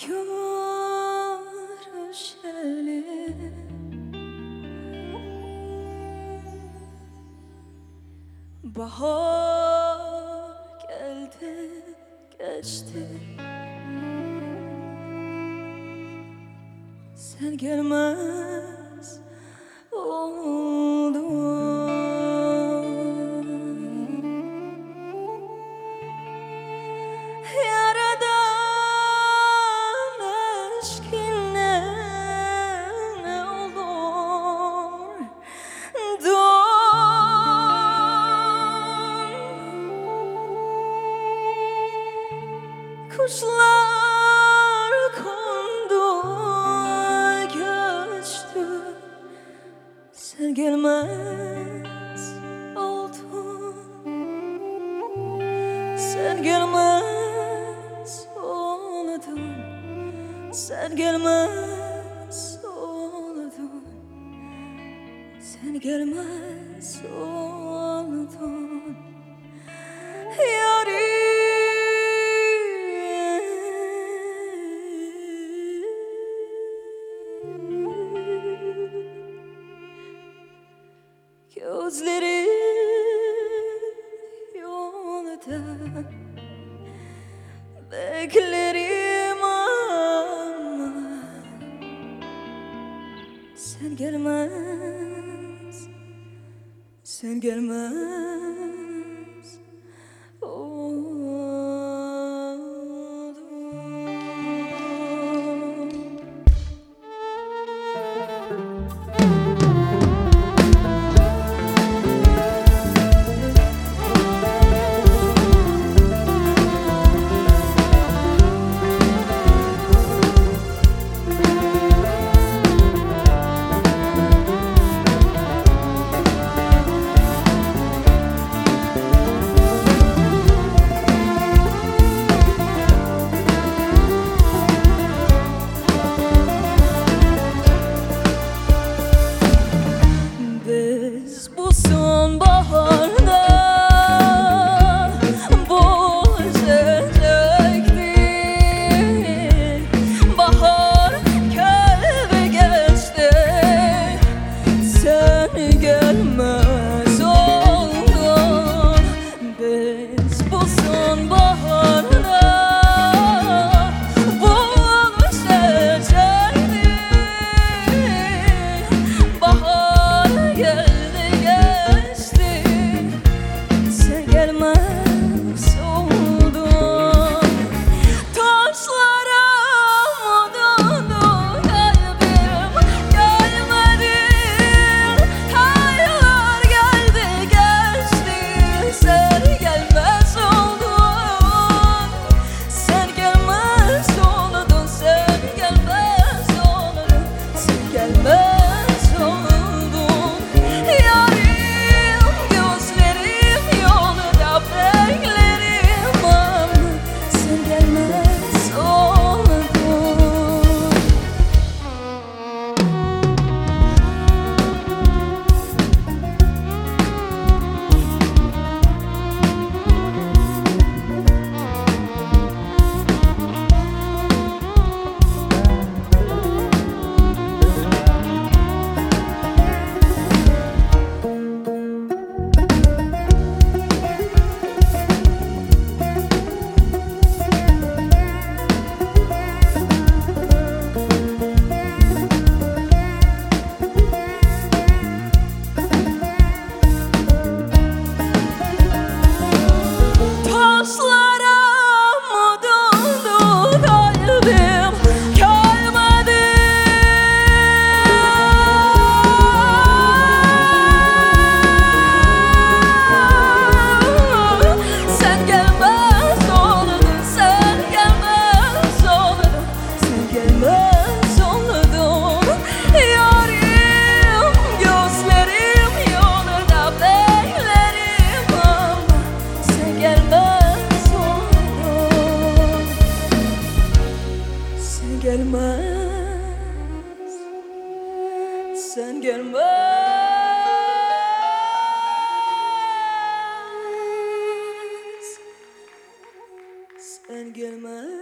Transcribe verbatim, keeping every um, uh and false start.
görüşeli. Bahar geldi geçti, sen gelmez oldun. Yaradan aşkınla ne olur dön. Kuşlar kondu göçtü, sen gelmez oldun. Sen gelmez oldun, sen gelmez oldun, sen gelmez oldun. Yarim gözlerim yolda beklerim ama sen gelmez, sen gelmez oldun. Biz bu sonbaharda buluşacaktık. Bahar geldi geçti, sen gelmez oldun. Biz bu sonbaharda buluşacaktık. Bahar geldi geçti, sen gelmez oldun. Taşlara vurdu kalbim, gelmedin. Haylar geldi geçti, sen gelmez oldun. Sen gelmez oldun, sen gelmez oldun, sen gelmez oldun. Yarim gözlerim yolda beklerim ama sen gelmez oldun. Taşlara vurdu kalbim, gelmedin. Sen gelmez oldun, sen gelmez oldun, sen gelmez oldun. Yarim gözlerim yolda beklerim ama sen gelmez oldun. Sen gelmez, sen gelmez, sen gelmez.